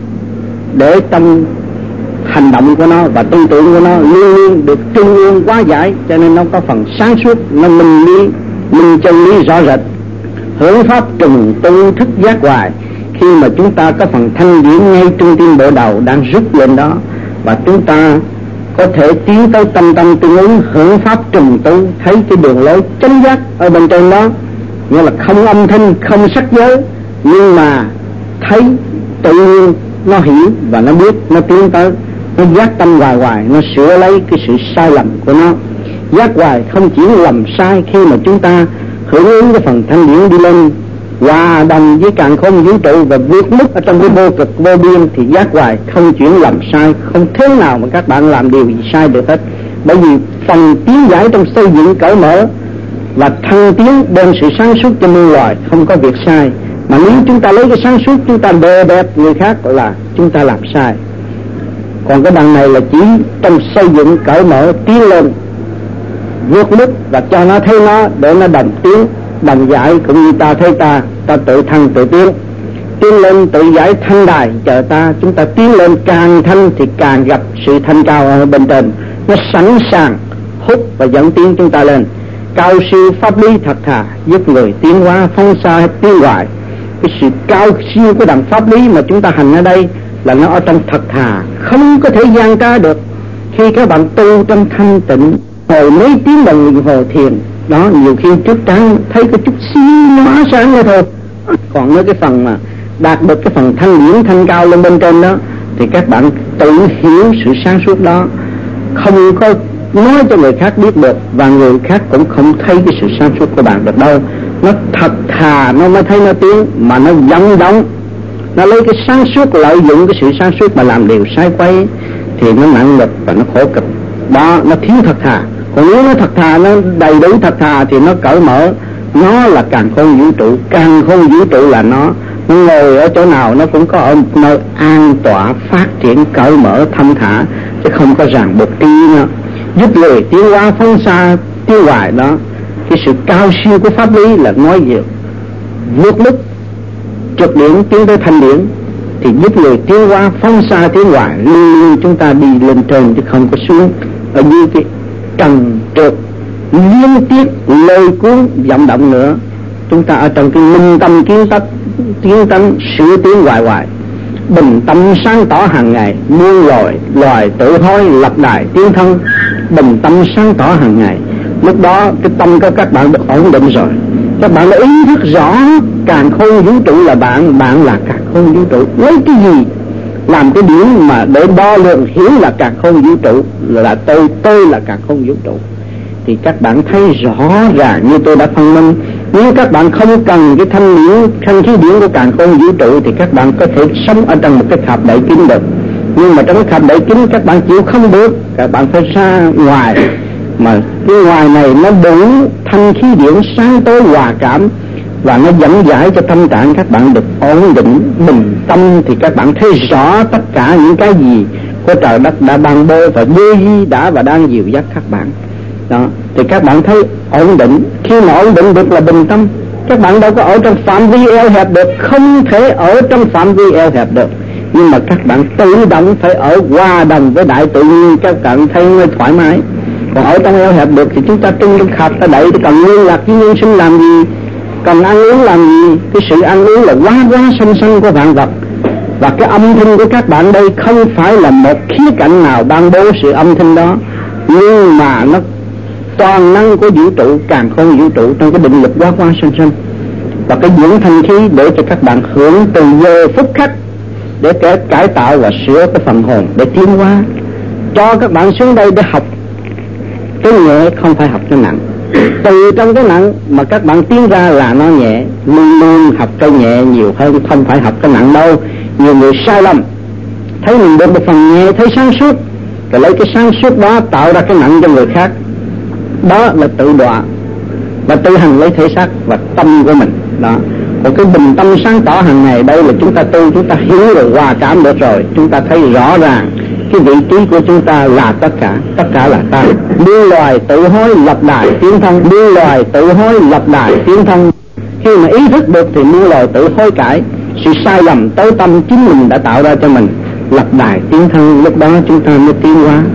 để tâm hành động của nó và tư tưởng của nó luôn luôn được trung ương hóa giải. Cho nên nó có phần sáng suốt, nó minh lý, minh chân lý rõ rệt, hưởng pháp trùng tu thức giác hoài. Khi mà chúng ta có phần thanh điển ngay trung tim bộ đầu đang rút lên đó, và chúng ta có thể tiến tới tâm tâm tương ứng, hưởng pháp trùng tu, thấy cái đường lối chánh giác ở bên trên đó. Nghĩa là không âm thanh, không sắc giới, nhưng mà thấy tự nhiên nó hiểu và nó biết, nó tiến tới, nó giác tâm hoài hoài, nó sửa lấy cái sự sai lầm của nó. Giác hoài không chỉ lầm sai khi mà chúng ta hưởng ứng cái phần thanh điển đi lên hòa đồng với càn khôn vũ trụ và vượt mức ở trong cái vô cực vô biên, thì giác hoài không chuyển lầm sai. Không thế nào mà các bạn làm điều gì sai được hết, bởi vì phần tiến giải trong xây dựng cởi mở và thăng tiến đem sự sáng suốt cho muôn loài, không có việc sai. Mà nếu chúng ta lấy cái sáng suốt chúng ta đè bẹp người khác là chúng ta làm sai. Còn cái đằng này là chỉ trong xây dựng cởi mở tiến lên vượt mức và cho nó thấy nó để nó đồng tiến đồng giải, cũng như ta thấy ta, ta tự thăng tự tiến, tiến lên tự giải thanh đài chờ ta. Chúng ta tiến lên càng thanh thì càng gặp sự thanh cao ở bên trên, nó sẵn sàng hút và dẫn tiến chúng ta lên. Cao siêu pháp lý thật thà giúp người tiến hóa phong xa tiến hoài. Cái sự cao siêu của đẳng pháp lý mà chúng ta hành ở đây là nó ở trong thật thà, không có thể gian trá được. Khi các bạn tu trong thanh tịnh hồi mấy tiếng đồng hồ thiền đó, nhiều khi trước trán thấy cái chút xíu nó sáng ra thôi. Còn với cái phần mà đạt được cái phần thanh điển thanh cao lên bên trên đó thì các bạn tự hiểu sự sáng suốt đó, không có nói cho người khác biết được, và người khác cũng không thấy cái sự sáng suốt của bạn được đâu. Nó thật thà nó mới thấy nó tiếng, mà nó vọng động, nó lấy cái sáng suốt lợi dụng cái sự sáng suốt mà làm điều sai quấy thì nó nặng lực và nó khổ cực đó, nó thiếu thật thà. Còn nếu nó thật thà, nó đầy đủ thật thà thì nó cởi mở, nó là càng khôn vũ trụ. Càng khôn vũ trụ là nó nó ngồi ở chỗ nào nó cũng có ở một nơi an tọa phát triển cởi mở thâm thả, chứ không có ràng buộc trí nữa, giúp người tiến hóa phóng xa tiến hoài đó. Cái sự cao siêu của pháp lý là nói gì vượt mức trực điển tiến tới thanh điển, thì giúp người tiến hóa phóng xa tiến hoài. Luôn luôn chúng ta đi lên trên chứ không có xuống ở dưới cái trần trượt liên tiếp lôi cuốn vọng động nữa. Chúng ta ở trong cái minh tâm kiến tắc tiến tánh sửa tiến hoài hoài, bình tâm sáng tỏ hàng ngày, muôn loài loài tự hối lập đài tiến thân. Bình tâm sáng tỏ hàng ngày, lúc đó cái tâm của các bạn được ổn định rồi. Các bạn đã ý thức rõ càng khôn vũ trụ là bạn, bạn là càng khôn vũ trụ. Lấy cái gì làm cái điểm mà để đo lường hiểu là càng khôn vũ trụ, là tôi, tôi là càng khôn vũ trụ, thì các bạn thấy rõ ràng như tôi đã phân minh. Nếu các bạn không cần cái thanh điển, thanh khí điển của càng khôn vũ trụ thì các bạn có thể sống ở trong một cái khạp đậy kín được. Nhưng mà trong cái khạp đậy kín các bạn chịu không được, các bạn phải ra ngoài. Mà cái ngoài này nó đủ thanh khí điển sáng tối hòa cảm, và nó dẫn giải cho tâm trạng các bạn được ổn định bình tâm, thì các bạn thấy rõ tất cả những cái gì của trời đất đã ban bố và đê di đã và đang dìu dắt các bạn đó. Thì các bạn thấy ổn định. Khi mà ổn định được là bình tâm, các bạn đâu có ở trong phạm vi eo hẹp được, không thể ở trong phạm vi eo hẹp được. Nhưng mà các bạn tự động phải ở hòa đồng với đại tự nhiên, các bạn thấy mới thoải mái. Còn ở trong eo hẹp được thì chúng ta trưng lên khạp ta đẩy, thì còn liên lạc với nhân sinh làm gì, còn ăn uống làm gì? Cái sự ăn uống là quá quá sanh sanh của vạn vật. Và cái âm thanh của các bạn đây không phải là một khía cạnh nào ban bố sự âm thanh đó, nhưng mà nó toàn năng của vũ trụ, càng khôn vũ trụ trong cái định lực quá quá sanh sanh. Và cái dưỡng thanh khí để cho các bạn hưởng từ giờ phút khắc, để kể cải tạo và sửa cái phần hồn để tiến hóa. Cho các bạn xuống đây để học cái nhẹ, không phải học cái nặng. Từ trong cái nặng mà các bạn tiến ra là nó nhẹ. Luôn luôn học cái nhẹ nhiều hơn, không phải học cái nặng đâu. Nhiều người sai lầm, thấy mình được một phần nhẹ, thấy sáng suốt, rồi lấy cái sáng suốt đó tạo ra cái nặng cho người khác. Đó là tự đọa và tự hành lấy thể xác và tâm của mình đó. Còn cái bình tâm sáng tỏ hàng ngày đây là chúng ta tu, chúng ta hiểu rồi, hòa cảm được rồi, chúng ta thấy rõ ràng cái vị trí của chúng ta là tất cả, tất cả là ta. Muôn loài tự hối lập đài tiến thân, muôn loài tự hối lập đài tiến thân. Khi mà ý thức được thì muôn loài tự hối cải. Sự sai lầm tới tâm chính mình đã tạo ra cho mình, lập đài tiến thân, lúc đó chúng ta mới tiến hóa.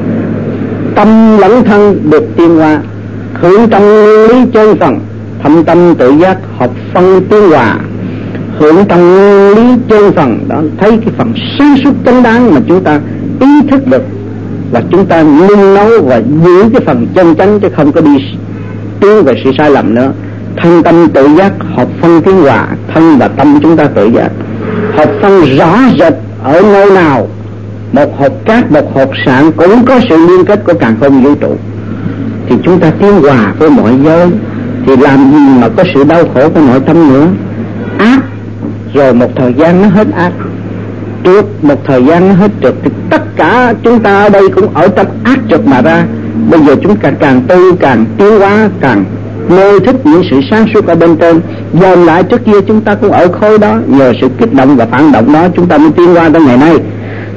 Tâm lẫn thân được tiến hóa, hưởng trong nguyên lý chân phần, thâm tâm tự giác học phân tiến hòa. Hưởng trong nguyên lý chân phần đó, thấy cái phần sáng suốt chánh đáng mà chúng ta ý thức được, và chúng ta nung nấu và giữ cái phần chân chánh, chứ không có đi tiến về sự sai lầm nữa. Thân tâm tự giác học phân tiến hòa, thân và tâm chúng ta tự giác học phân rõ rệt ở nơi nào. Một hột cát, một hột sạn cũng có sự liên kết của càng khôn vũ trụ. Thì chúng ta tiến hòa với mọi giới, thì làm gì mà có sự đau khổ của nội tâm nữa. Ác rồi một thời gian nó hết ác, trượt một thời gian nó hết trượt, thì tất cả chúng ta ở đây cũng ở trong ác trượt mà ra. Bây giờ chúng ta càng tu càng tiến hóa, càng nơi thích những sự sáng suốt ở bên trên. Dồn lại trước kia chúng ta cũng ở khối đó, nhờ sự kích động và phản động đó chúng ta mới tiến hóa tới ngày nay.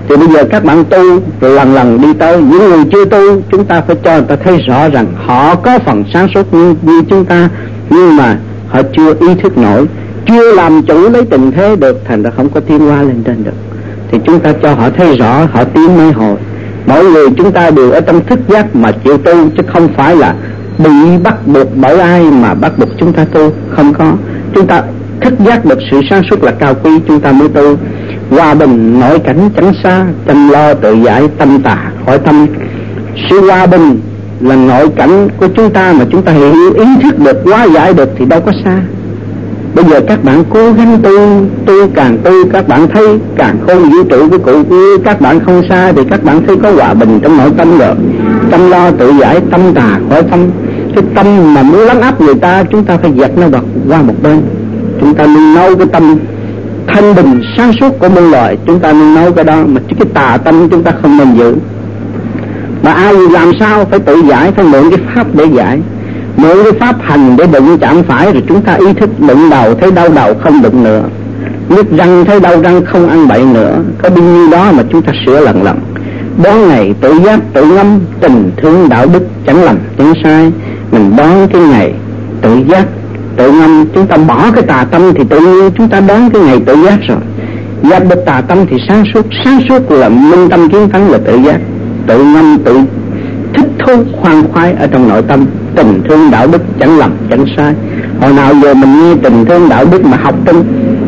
Thì bây giờ các bạn tu lần lần đi tới, những người chưa tu chúng ta phải cho người ta thấy rõ rằng họ có phần sáng suốt như, như chúng ta, nhưng mà họ chưa ý thức nổi, chưa làm chủ lấy tình thế được, thành ra không có tiến hóa lên trên được. Thì chúng ta cho họ thấy rõ, họ tiến mới hồi. Mỗi người chúng ta đều ở trong thức giác mà chịu tu, chứ không phải là bị bắt buộc bởi ai mà bắt buộc chúng ta tu. Không có. Chúng ta thức giác được sự sáng suốt là cao quý, chúng ta mới tu. Hòa bình nội cảnh chẳng xa, chăm lo tự giải tâm tà khỏi tâm. Sự hòa bình là nội cảnh của chúng ta mà chúng ta hiểu ý thức được, hóa giải được thì đâu có xa. Bây giờ các bạn cố gắng tu, tu càng tu các bạn thấy càng khôn vũ trụ với cụ kia, các bạn không xa thì các bạn thấy có hòa bình trong nội tâm rồi. Chăm lo tự giải tâm tà khỏi tâm. Cái tâm mà muốn lấn áp người ta, chúng ta phải dẹp nó bật qua một bên. Chúng ta nung nấu cái tâm thanh bình sáng suốt của muôn loài, chúng ta nung nấu cái đó, mà cái tà tâm chúng ta không nên giữ. Mà ai làm sao phải tự giải, phải mượn cái pháp để giải, mượn cái pháp hành để đụng chạm phải, rồi chúng ta ý thức đụng đầu thấy đau đầu không đụng nữa, nhức răng thấy đau răng không ăn bậy nữa. Có bao nhiêu đó mà chúng ta sửa lần lần. Đón ngày tự giác tự ngâm, tình thương đạo đức chẳng lầm chẳng sai. Mình đón cái ngày tự giác tự ngâm, chúng ta bỏ cái tà tâm thì tự nhiên chúng ta đón cái ngày tự giác rồi. Giác được tà tâm thì sáng suốt, sáng suốt là minh tâm kiến tánh là tự giác. Tự ngâm tự thích thú khoan khoái ở trong nội tâm, tình thương đạo đức chẳng lầm chẳng sai. Hồi nào giờ mình nghe tình thương đạo đức mà học trong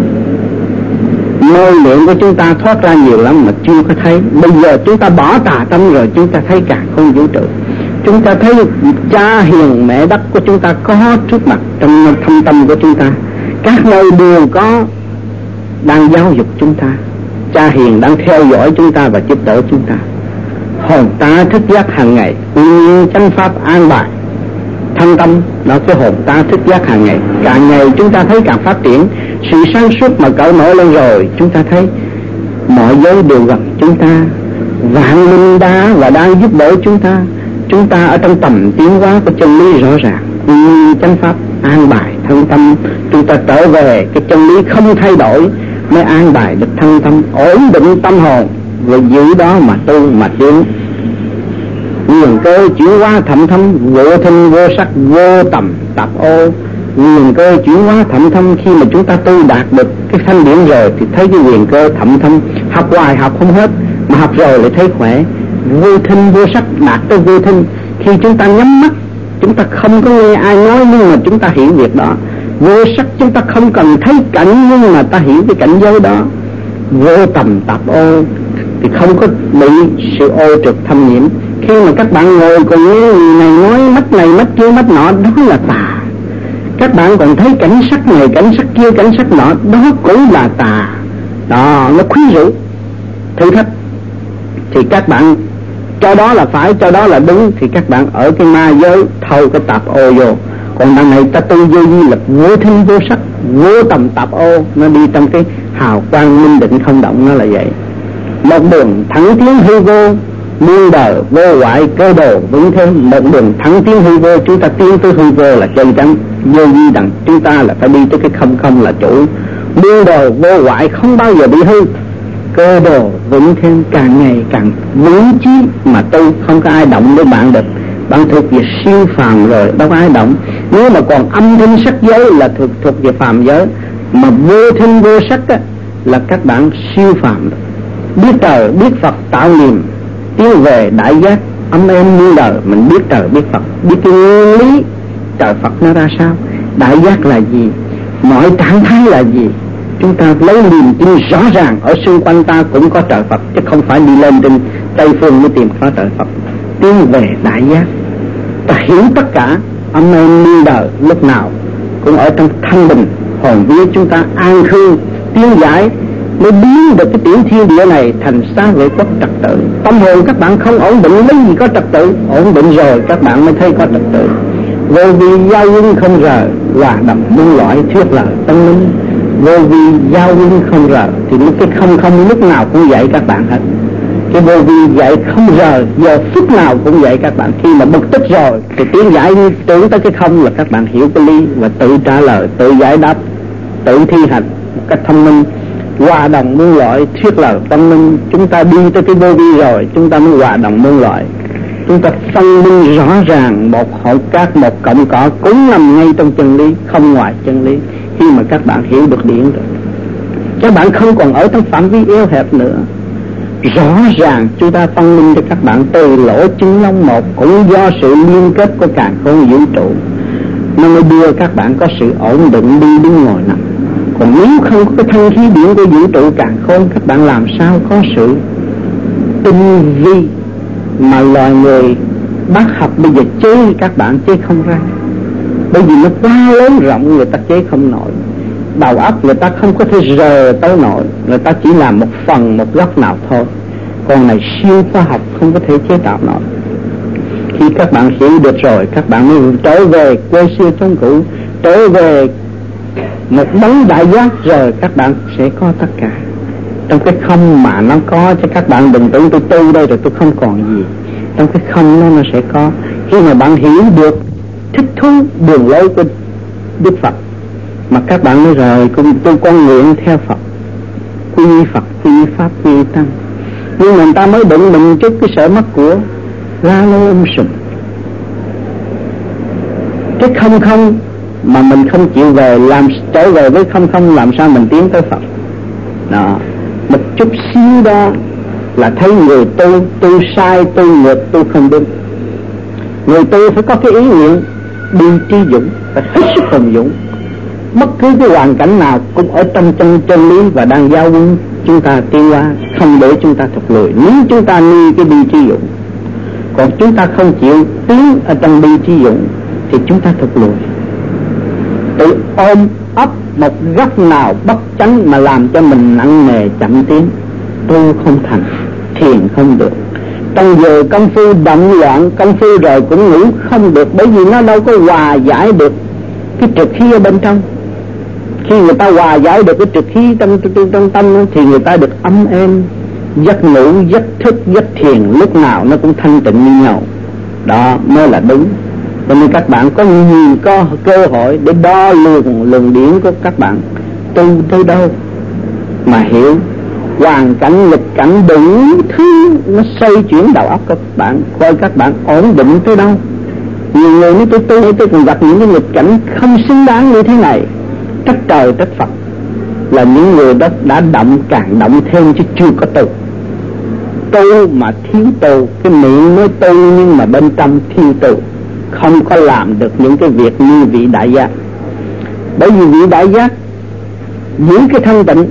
môi miệng của chúng ta thoát ra nhiều lắm mà chưa có thấy. Bây giờ chúng ta bỏ tà tâm rồi, chúng ta thấy cả không vũ trụ. Chúng ta thấy cha hiền mẹ đất của chúng ta có trước mặt trong thâm tâm của chúng ta. Các nơi đều có đang giáo dục chúng ta. Cha hiền đang theo dõi chúng ta và giúp đỡ chúng ta. Hồn ta thức giác hàng ngày, quy nhiên chánh pháp an bài thân tâm, đó cái hồn ta thức giác hàng ngày. Càng ngày chúng ta thấy càng phát triển, sự sáng suốt mà cởi mở lên rồi, chúng ta thấy mọi giới đều gần chúng ta, vạn linh đã và đang giúp đỡ chúng ta. Chúng ta ở trong tầm tiến hóa của chân lý rõ ràng, quy nhiên chánh pháp an bài thân tâm. Chúng ta trở về cái chân lý không thay đổi mới an bài được thân tâm, ổn định tâm hồn, rồi giữ đó mà tu mà tiến. Quyền cơ chuyển hóa thậm thâm, vô thân vô sắc vô tầm tạp ô. Quyền cơ chuyển hóa thậm thâm, khi mà chúng ta tu đạt được cái thanh điển rồi thì thấy cái quyền cơ thậm thâm. Học hoài học không hết, mà học rồi lại thấy khỏe. Vô thân vô sắc đạt tới vô thân, khi chúng ta nhắm mắt chúng ta không có nghe ai nói nhưng mà chúng ta hiểu việc đó. Vô sắc chúng ta không cần thấy cảnh nhưng mà ta hiểu cái cảnh giới đó. Vô tầm tạp ô thì không có bị sự ô trực thâm nhiễm. Khi mà các bạn ngồi còn nghe người này nói mắt này mắt kia mắt nọ, đó là tà. Các bạn còn thấy cảnh sắc này cảnh sắc kia cảnh sắc nọ, đó cũng là tà. Đó, nó khuyến rũ thử thách. Thì các bạn cho đó là phải, cho đó là đúng, thì các bạn ở cái ma giới thâu cái tạp ô vô. Còn đằng này ta tu vô vi là vô thân vô sắc vô tầm tạp ô, nó đi trong cái hào quang minh định không động, nó là vậy. Một đường thẳng tiến hư vô, muôn đời vô hoại cơ đồ vững thế. Một đường thẳng tiến hư vô, chúng ta tiến tới hư vô là chân chánh. Vô vi đằng chúng ta là phải đi tới cái không không là chủ. Muôn đời vô hoại không bao giờ bị hư, cơ đồ vững thêm, càng ngày càng vững chí mà tu, không có ai động với bạn được. Bạn thuộc về siêu phàm rồi, đâu có ai động. Nếu mà còn âm thanh sắc giới là thuộc thuộc về phàm giới, mà vô thanh vô sắc á, là các bạn siêu phàm rồi. Biết trời biết Phật tạo niềm, tiến về đại giác âm êm muôn đời. Mình biết trời biết Phật, biết cái nguyên lý trời Phật nó ra sao, đại giác là gì, mọi trạng thái là gì. Chúng ta lấy niềm tin rõ ràng, ở xung quanh ta cũng có trời Phật, chứ không phải đi lên trên Tây Phương mới tìm có trời Phật. Tiến về đại giác, ta hiểu tất cả âm êm muôn đời, lúc nào cũng ở trong thanh bình. Hồn vía chúng ta an khư tiến giải, mới biến được cái tiểu thiên địa này thành xá vệ quốc trật tự. Tâm hồn các bạn không ổn định, lấy gì có trật tự. Ổn định rồi các bạn mới thấy có trật tự. Vô vi giao quân không rời, hòa đầm muôn loại thuyết lời tâm linh. Vô vi giao quân không rời thì lúc cái không không lúc nào cũng dạy các bạn hết. Cái vô vi dạy không rời, giờ phút nào cũng dạy các bạn. Khi mà bực tức rồi thì tiến giải tưởng tới cái không là các bạn hiểu cái lý và tự trả lời, tự giải đáp, tự thi hành một cách thông minh. hòa đồng muôn loại, thiết lập tâm linh. Chúng ta đi tới cái vô vi rồi, chúng ta mới hòa đồng muôn loại. Chúng ta phân minh rõ ràng một hội cát, một cọng cỏ cũng nằm ngay trong chân lý, không ngoài chân lý. Khi mà các bạn hiểu được điển rồi, các bạn không còn ở trong phạm vi eo hẹp nữa. Rõ ràng chúng ta phân minh cho các bạn từ lỗ chân lông một, cũng do sự liên kết của càn khôn vũ trụ, nó mới đưa các bạn có sự ổn định đi đứng ngồi nằm. Còn nếu không có cái thanh khí điển của vũ trụ càn khôn, các bạn làm sao có sự tinh vi mà loài người bác học bây giờ chế các bạn chế không ra. Bởi vì nó quá lớn rộng, người ta chế không nổi. Đầu óc người ta không có thể rờ tới nổi, người ta chỉ làm một phần, một góc nào thôi. Còn này siêu khoa học không có thể chế tạo nổi. Khi các bạn hiểu được rồi, các bạn mới trở về quê xưa trong cũ, trở về một đấng đại giác rồi, các bạn sẽ có tất cả. Trong cái không mà nó có, cho các bạn đừng tưởng tôi tu đây rồi tôi không còn gì. Trong cái không nó, nó sẽ có. Khi mà bạn hiểu được thích thú đường lối của Đức Phật, mà các bạn nói rồi cùng tôi con nguyện theo Phật, quy Phật, quy Pháp, quy Tăng. Nhưng người ta mới đụng mình trước cái sợ mất của la lô um sùm. Cái không không mà mình không chịu về, làm trở về với không không, làm sao mình tiến tới Phật. Đó, một chút xíu đó là thấy người tu, tu sai, tu ngược, tu không đúng. Người tu phải có cái ý nguyện đi trí dũng, phải hết sức hùng dũng. Bất cứ cái hoàn cảnh nào cũng ở trong chân chân lý và đang giao huấn chúng ta tiến qua, không để chúng ta thụt lùi. Nếu chúng ta nuôi cái bi trí dũng, còn chúng ta không chịu tiến ở trong bi trí dũng thì chúng ta thụt lùi. Tự ôm ấp một góc nào bất chánh mà làm cho mình nặng nề chậm tiến, tu không thành, thiền không được. Trong giờ công phu động loạn, công phu rồi cũng ngủ không được, bởi vì nó đâu có hòa giải được cái trực khí ở bên trong. Khi người ta hòa giải được cái trực khí trong, trong, trong tâm thì người ta được ấm êm, giấc ngủ, giấc thức, giấc thiền lúc nào nó cũng thanh tịnh như nhau. Đó mới là đúng. Cho nên các bạn có nhiều có cơ hội để đo lường lường điển của các bạn tu tới đâu mà hiểu hoàn cảnh, nghịch cảnh, đủ thứ nó xoay chuyển đầu óc các bạn, coi các bạn ổn định tới đâu. Nhiều người nói tôi tu tôi còn gặp những cái nghịch cảnh không xứng đáng như thế này, trách trời trách Phật, là những người đó đã động càng động thêm chứ chưa có tu. Tu mà thiếu tu, cái miệng nói tu nhưng mà bên trong thiếu tu, không có làm được những cái việc như vị đại giác. Bởi vì vị đại giác giữ cái thanh tịnh,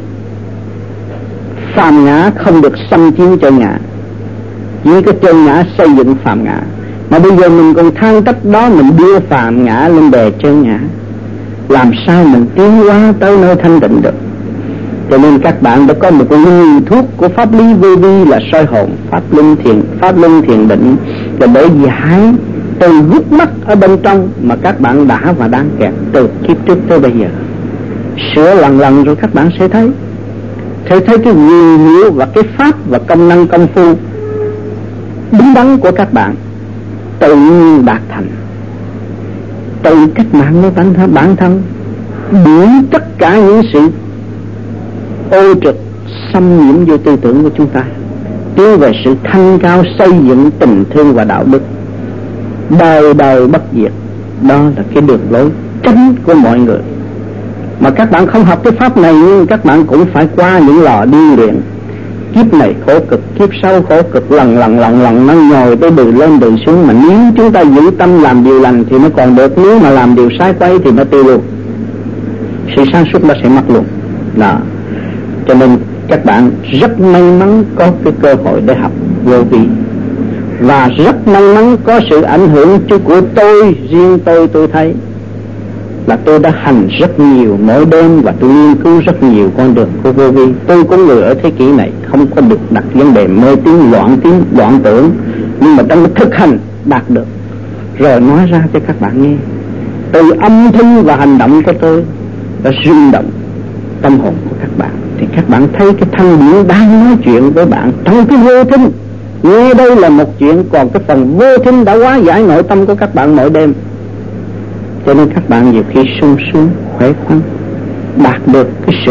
phàm ngã không được xâm chiếm chân ngã, giữ cái chân ngã xây dựng phàm ngã. Mà bây giờ mình còn than trách đó, mình đưa phàm ngã lên bề chân ngã, làm sao mình tiến hóa tới nơi thanh tịnh được. Cho nên các bạn đã có một cái liều thuốc của pháp lý vô vi là soi hồn, pháp luân thiền, pháp luân thiền định, là để giải từ gút mắt ở bên trong mà các bạn đã và đang kẹt từ kiếp trước tới bây giờ. Sửa lần lần rồi các bạn sẽ thấy, sẽ thấy cái quyền diệu và cái pháp và công năng công phu đúng đắn của các bạn tự nhiên đạt thành. Từ cách mạng với bản thân, bản thân đuổi tất cả những sự ô trực xâm nhiễm vô tư tưởng của chúng ta, tiến về sự thanh cao, xây dựng tình thương và đạo đức đời đời bất diệt. Đó là cái đường lối chánh của mọi người. Mà các bạn không học cái pháp này, nhưng các bạn cũng phải qua những lò điêu luyện. Kiếp này khổ cực, kiếp sau khổ cực, lần lần lần lần nó nhồi tới đường lên đường xuống. Mà nếu chúng ta giữ tâm làm điều lành thì nó còn được, nếu mà làm điều sai quấy thì nó tiêu luôn, sự sáng suốt nó sẽ mất luôn. Đó. Cho nên các bạn rất may mắn có cái cơ hội để học vô vi, và rất may mắn có sự ảnh hưởng của tôi. Riêng tôi tôi thấy là tôi đã hành rất nhiều mỗi đêm, và tôi nghiên cứu rất nhiều con đường của vô vi. Tôi có người ở thế kỷ này không có được đặt vấn đề mê tín loạn tín loạn tưởng, nhưng mà trong thực hành đạt được rồi nói ra cho các bạn nghe. Từ âm thanh và hành động của tôi đã rung động tâm hồn của các bạn, thì các bạn thấy cái thanh điển đang nói chuyện với bạn trong cái vô thính. Nghe đây là một chuyện, còn cái phần vô thính đã hóa giải nội tâm của các bạn mỗi đêm. Cho nên các bạn nhiều khi sung sướng, khỏe khoắn, đạt được cái sự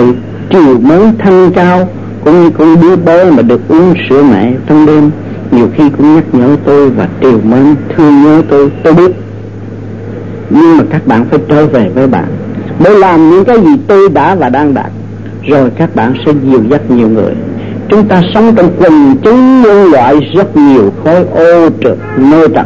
triều mến thanh cao, cũng như con đứa bé mà được uống sữa mẹ trong đêm, nhiều khi cũng nhắc nhở tôi và triều mến thương nhớ tôi. Tôi biết, nhưng mà các bạn phải trở về với bạn để làm những cái gì tôi đã và đang đạt, rồi các bạn sẽ dìu dắt nhiều người. Chúng ta sống trong quần chúng nhân loại rất nhiều khối ô trượt mê trần.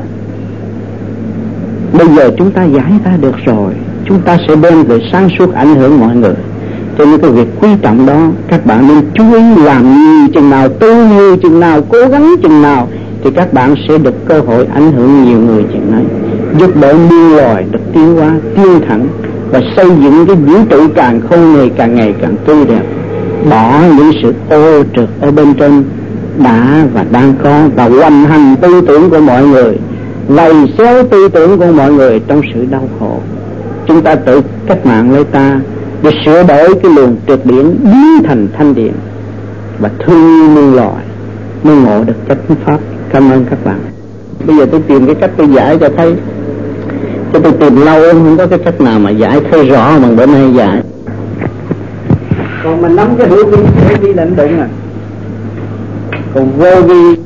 Bây giờ chúng ta giải ra được rồi, chúng ta sẽ đem về sáng suốt ảnh hưởng mọi người. Cho nên cái việc quý trọng đó các bạn nên chú ý làm nhiều chừng nào, tu nhiều chừng nào, cố gắng chừng nào, thì các bạn sẽ được cơ hội ảnh hưởng nhiều người chừng ấy, giúp đỡ muôn loài được tiến hóa, tiến thẳng và xây dựng cái vũ trụ càng không ngày càng ngày càng tươi đẹp. Bỏ những sự ô trượt ở bên trên đã và đang có, và hoành hành tư tưởng của mọi người, lầy xéo tư tưởng của mọi người trong sự đau khổ. Chúng ta tự cách mạng lấy ta để sửa đổi cái luồng trượt điển biến thành thanh điện và thương muôn loài mới ngộ được chánh pháp. Cảm ơn các bạn. Bây giờ tôi tìm cái cách tôi giải cho thấy, cho tôi tìm lâu không có cái cách nào mà giải thấy rõ bằng bữa nay giải. Còn mình nắm cái hữu vi, hữu vi là đụng à. Còn vô vi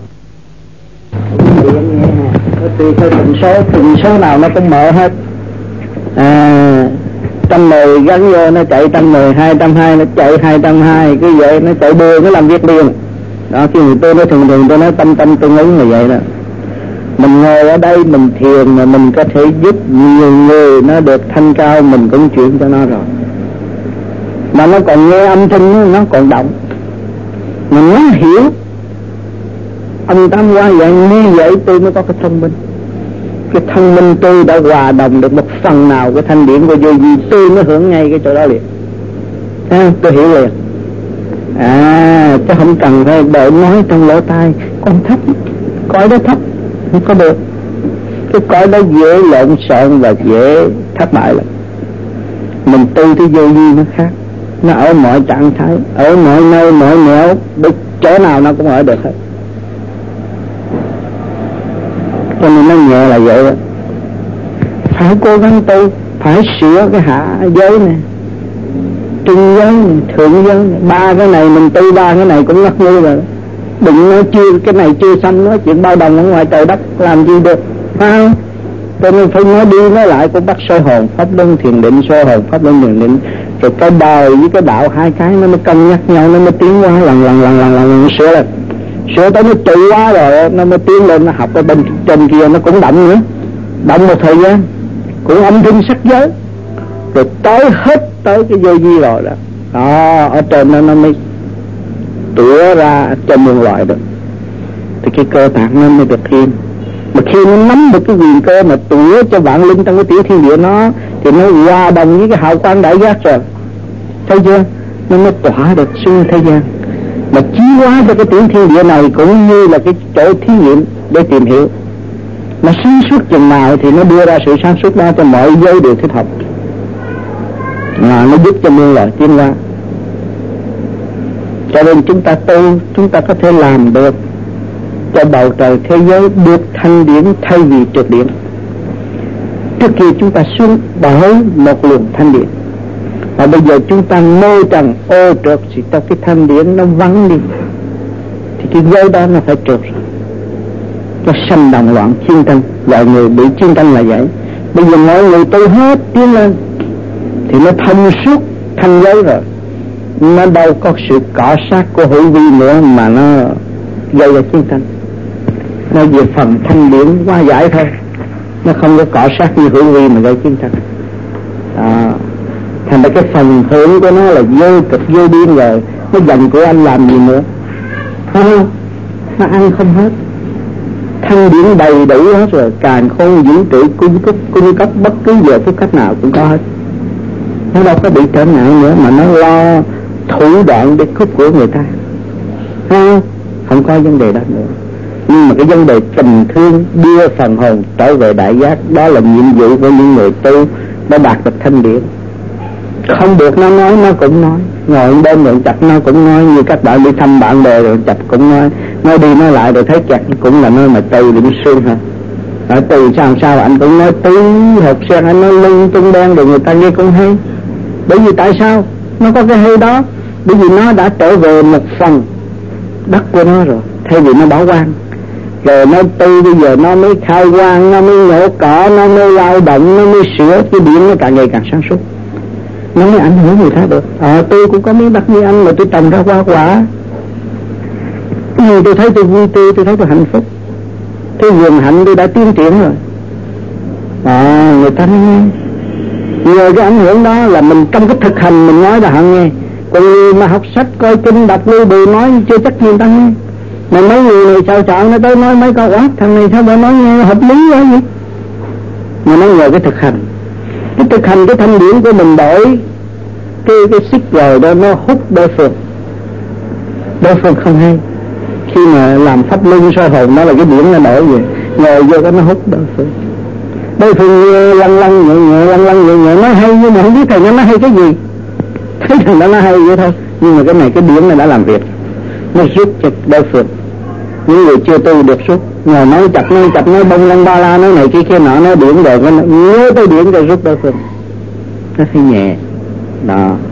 điện nghe nó tùy theo tần số, tần số nào nó cũng mở hết. À, trăm mười gắn vô nó chạy trăm mười, hai trăm hai nó chạy hai trăm hai, cứ vậy nó chạy đua nó làm việc liền. Đó, khi người tôi nói thường thường tôi nói tâm tâm tương ứng là vậy đó. Mình ngồi ở đây mình thiền mà mình có thể giúp nhiều người nó được thanh cao, mình cũng chuyển cho nó rồi. Mà nó còn nghe âm thanh, nó còn động, mà nó hiểu. Ông Tam Hoa vậy, như vậy tôi mới có cái thông minh. Cái thông minh tôi đã hòa đồng được một phần nào cái thanh điển của vô vi, tôi mới hưởng ngay cái chỗ đó liền. À, tôi hiểu liền. À, chứ không cần phải đợi nói trong lỗ tai, con thấp, cõi đó thấp, không có được. Cái cõi đó dễ lộn xộn và dễ thất bại lắm. Mình tu tới vô vi nó khác, nó ở mọi trạng thái, ở mọi nơi, mọi nẻo, chỗ nào nó cũng ở được hết. Cho nên nó nhẹ là vậy đó. Phải cố gắng tu, phải sửa cái hạ giới này, trung giới này, thượng giới này. Ba cái này mình tu ba cái này cũng ngất ngư rồi. Đừng nói chưa, cái này chưa xong, nói chuyện bao đồng ở ngoài trời đất làm gì được, phải không? Cho nên phải nói đi nói lại cũng bắt soi hồn pháp luân thiền định, soi hồn pháp luân thiền định. Rồi cái đời với cái đạo hai cái nó mới cân nhắc nhau, nó mới tiến qua lần lần lần lần lần, lần sửa lên. Sửa tới nó trụ quá rồi nó mới tiến lên, nó học ở bên trên kia nó cũng động nữa, động một thời gian cũng âm thanh sắc giới, rồi tới hết tới cái vô vi rồi đó. Đó, ở trên nó nó mới tủa ra cho muôn loại được, thì cái cơ tạng nó mới được khiêm. Mà khi nó nắm được cái quyền cơ mà tủa cho vạn linh trong cái tiểu thiên địa nó, thì nó hòa đồng với cái hào quang đại giác rồi, thấy chưa? Nó mới tỏa được xuyên thế gian, mà chí hóa cho cái tiểu thiên địa này cũng như là cái chỗ thí nghiệm để tìm hiểu. Mà sáng suốt chừng nào thì nó đưa ra sự sáng suốt đó cho mọi giới đều thích hợp, mà nó giúp cho muôn loài tiến hóa. Cho nên chúng ta tu, chúng ta có thể làm được cho bầu trời thế giới được thanh điển thay vì trượt điển. Trước kia chúng ta xuống bởi một luồng thanh điển, và bây giờ chúng ta mê trần ô trượt, thì trong cái thanh điển nó vắng đi, thì cái giới đó nó phải trượt rồi. Nó sanh động loạn chiến tranh, loài người bị chiến tranh là vậy. Bây giờ mọi người tu hết tiến lên thì nó thông suốt thanh giới rồi, nó đâu có sự cọ sát của hữu vi nữa mà nó gây ra chiến tranh. Nó về phần thanh điển hóa giải thôi, nó không có cọ sát như hữu vi mà gây chiến tranh. À, thành ra cái phần hưởng của nó là vô cực vô biên rồi, nó dành của anh làm gì nữa, không? Nó ăn không hết, thanh điển đầy đủ hết rồi, càng không vũ trụ cung cấp cung cấp bất cứ giờ phút khách nào cũng có hết. Nó đâu có bị trở ngại nữa mà nó lo thủ đoạn để cướp của người ta, không? Không có vấn đề đó nữa. Nhưng mà cái vấn đề tình thương đưa phần hồn trở về đại giác, đó là nhiệm vụ của những người tu đã đạt được thanh điển. Không được nó nói nó cũng nói, ngồi bên rồi chặt nó cũng nói, như các bạn đi thăm bạn bè rồi chặt cũng nói, nói đi nói lại rồi thấy chặt cũng là nơi mà từ điểm xương hả? Ở từ sao sao anh cũng nói tứ hộp sen, anh nói lưng tung đen rồi người ta nghe cũng hay. Bởi vì tại sao? Nó có cái hay đó. Bởi vì nó đã trở về một phần đất của nó rồi, thay vì nó bỏ hoang. Rồi nó tu, bây giờ nó mới khai quang, nó mới nhổ cỏ, nó mới lao động, nó mới sửa. Cái điện nó càng ngày càng sáng suốt, nó mới ảnh hưởng người khác được. Ờ, tôi cũng có miếng đất như anh mà tôi trồng ra hoa quả, ừ, tôi thấy tôi vui tươi, tôi thấy tôi hạnh phúc. Cái vườn hạnh tôi đã tiến triển rồi. À, người ta mới nghe. Nhờ cái ảnh hưởng đó là mình trong cái thực hành mình nói là họ nghe. Còn người mà học sách, coi kinh, đọc lưu bì nói chưa chắc người ta nghe. Mà mấy người này sao chọn nó tới nói mấy câu quá, thằng này sao mà nói nghe hợp lý quá vậy. Mà nó nhờ cái thực hành. Cái thực hành cái thanh điển của mình đổi cái cái xích rồi đó, nó hút đối phương. Đối phương không hay. Khi mà làm pháp luân soi hồn, nó là cái điển nó đổi về, ngồi vô cái nó hút đối phương. Đối phương lăn lăn nhẹ nhẹ, lăn lăn nhẹ nhẹ, nó hay nhưng mà không biết thầy nó nói hay cái gì. Thấy thằng đó nó hay vậy thôi, nhưng mà cái này cái điển này đã làm việc, nó giúp cho đối phương. Những người chưa tu được suốt, ngồi nói chặt nói chặt nói bông lăng ba la nói này kia kia nọ, nói điển rồi, nó nhớ tới điển rồi rút đối phương. Nó phải nhẹ đó.